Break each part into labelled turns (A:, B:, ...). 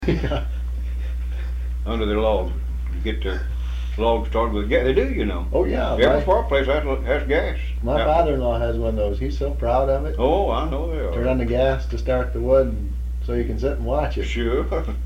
A: Yeah.
B: under their log. You get their log started with gas. They do, you know.
A: Oh yeah.
B: Every fireplace has gas.
A: My father-in-law has one of those. He's so proud of it.
B: Oh, I know they are.
A: Turn on the gas to start the wood so you can sit and watch it.
B: Sure.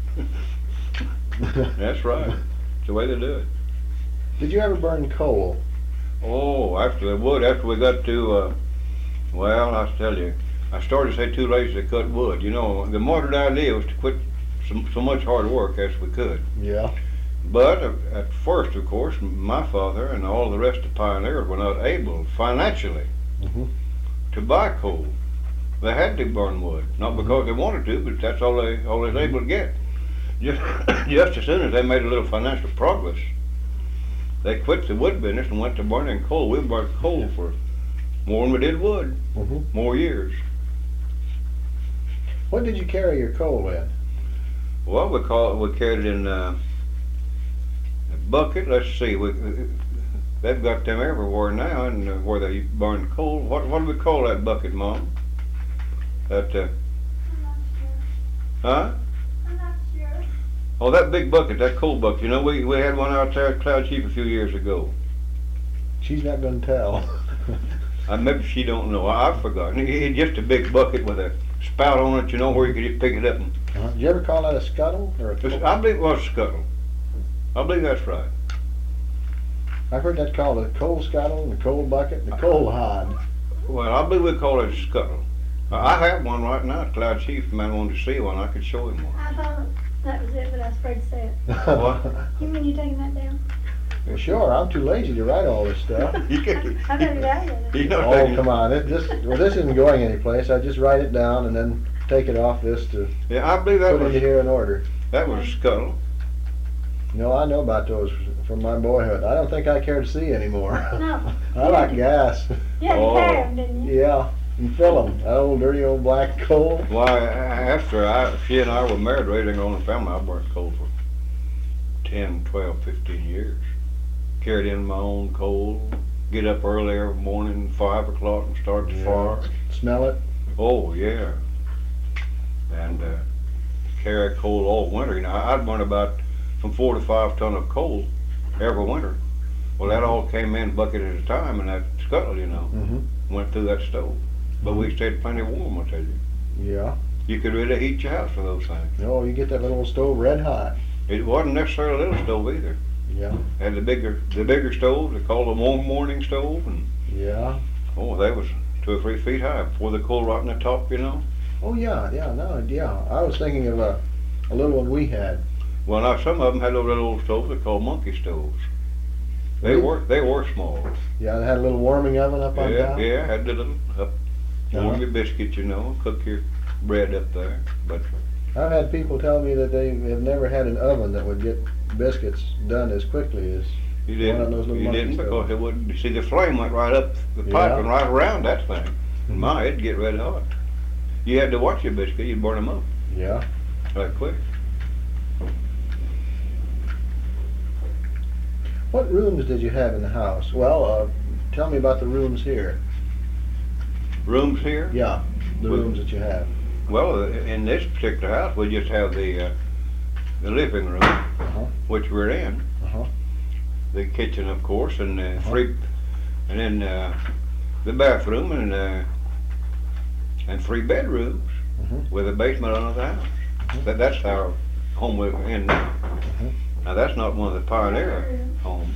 B: That's right. It's the way they do it.
A: Did you ever burn coal?
B: Oh, after we got to, well, I'll tell you, I started to say too lazy to cut wood. You know, the modern idea was to quit so much hard work as we could.
A: Yeah.
B: But at first, of course, my father and all the rest of the pioneers were not able financially to buy coal. They had to burn wood, not because they wanted to, but that's all they was able to get. Just as soon as they made a little financial progress, they quit the wood business and went to burning coal. We burned coal for more than we did wood, more years.
A: What did you carry your coal in?
B: Well, we carried it in a bucket. Let's see, they've got them everywhere now, and where they burn coal. What do we call that bucket, Mom? That
C: I'm not sure.
B: huh?
C: I'm not sure.
B: Oh, that big bucket, that coal bucket. You know, we had one out there at Cloud Chief a few years ago.
A: She's not going to tell.
B: Maybe she don't know. I've forgotten. It's just a big bucket with a spout on it, you know, where you could just pick it up.
A: Did you ever call that a scuttle or a coal?
B: I believe it was a scuttle. I believe that's right.
A: I've heard that called a coal scuttle, and a coal bucket, and a coal hod.
B: Well, I believe we call it a scuttle. I have one right now at Cloud Chief. If a man wanted to see one, I could show him one.
C: I thought that was it, but I was afraid to say it.
B: What?
C: You mean you taking that down?
A: Well, sure, I'm too lazy to write all this stuff.
B: You can't.
C: I better write it.
B: You know,
A: Oh, come on. This isn't going anyplace. I just write it down and then take it off this to
B: yeah, I believe that
A: put into
B: was
A: here in order.
B: that was a scuttle.
A: No, I know about those from my boyhood. I don't think I care to see anymore.
C: No.
A: I like gas.
C: Yeah, you
B: Oh.
C: carried them, didn't you?
A: Yeah, and fill them. That old dirty old black coal.
B: Why, after she and I were married, raising our own family, I burnt coal for 10, 12, 15 years. Carried in my own coal. Get up early every morning, 5 o'clock, and start the fire.
A: Smell it.
B: Oh yeah, and carry coal all winter. You know, I'd burn about from 4 to 5 ton of coal every winter. Well, that all came in bucket at a time, and that scuttle, you know, went through that stove. But we stayed plenty warm, I tell you.
A: Yeah.
B: You could really heat your house with those things.
A: No, you get that little stove red hot.
B: It wasn't necessarily a little stove either.
A: Yeah.
B: Had the bigger stove, they called them warm morning stove, and
A: Yeah.
B: oh, they was 2 or 3 feet high before the coal right in the top, you know.
A: Oh yeah, yeah, no, yeah. I was thinking of a little one we had.
B: Well, now some of them had those little old stoves they called monkey stoves. They were small.
A: Yeah, it had a little warming oven up on top.
B: Yeah, had the little warm your biscuits, you know, cook your bread up there. But
A: I've had people tell me that they have never had an oven that would get biscuits done as quickly as
B: you
A: one of those little
B: didn't
A: monkey
B: because
A: stoves.
B: it wouldn't. You see, the flame went right up the pipe
A: Yeah.
B: and right around that thing. And it'd get red hot. You had to watch your biscuit; you'd burn them up
A: Yeah.
B: right quick.
A: What rooms did you have in the house? Well, tell me about the rooms here.
B: Rooms here?
A: Yeah, the
B: Well-
A: rooms that you have.
B: Well, in this particular house, we just have the living room, which we're in. The kitchen, of course, and and then the bathroom and 3 bedrooms with a basement under the house. That's our home we're in now. Now that's not one of the pioneer homes.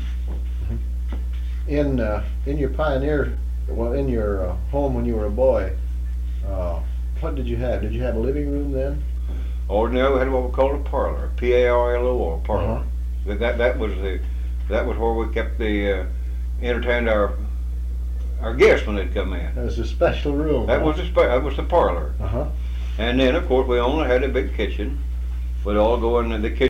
A: In your pioneer, well, in your home when you were a boy, what did you have? Did you have a living room then?
B: Ordinarily, we had what we called a parlor, P-A-R-L-O, or parlor. That was where we kept the entertained our guests when they'd come in.
A: That was a special room.
B: That was the parlor.
A: Uh huh.
B: And then, of course, we only had a big kitchen. We'd all go in the kitchen.